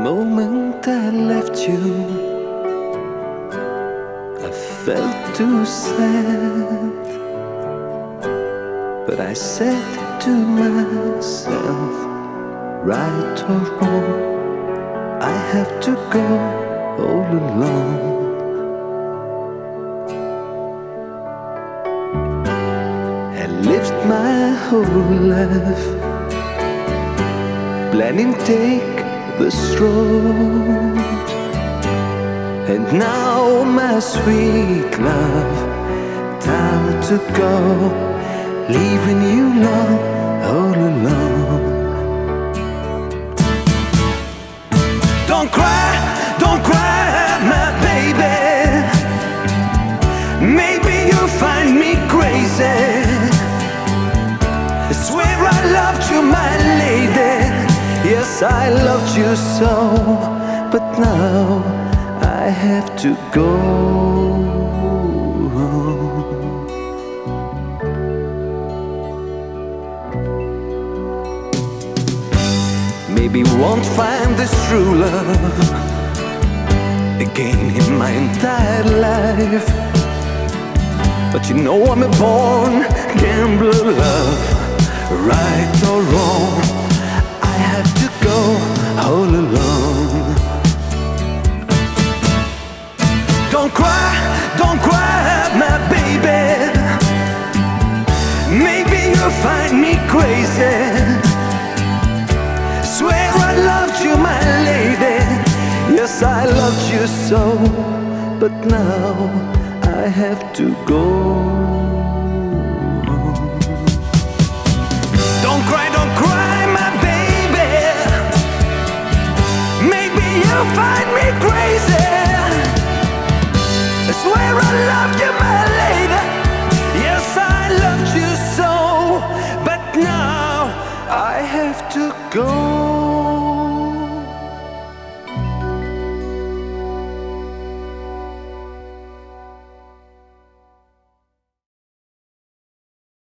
moment I left you, I felt too sad. But I said to myself, right or wrong, I have to go all alone. I lived my whole life planning take this road, and now my sweet love, time to go, leaving you love all alone. Don't cry, my baby. Maybe you'll find me crazy. I swear I loved you, my lady. Yes, I loved you so, but now I have to go. Maybe won't find this true love again in my entire life, but you know I'm a born gambler, love, right or wrong, I have to go all alone. Don't cry, my baby. Maybe you'll find me crazy. Swear I loved you, my lady. Yes, I loved you so, but now I have to go. Don't cry, my baby. Maybe you'll find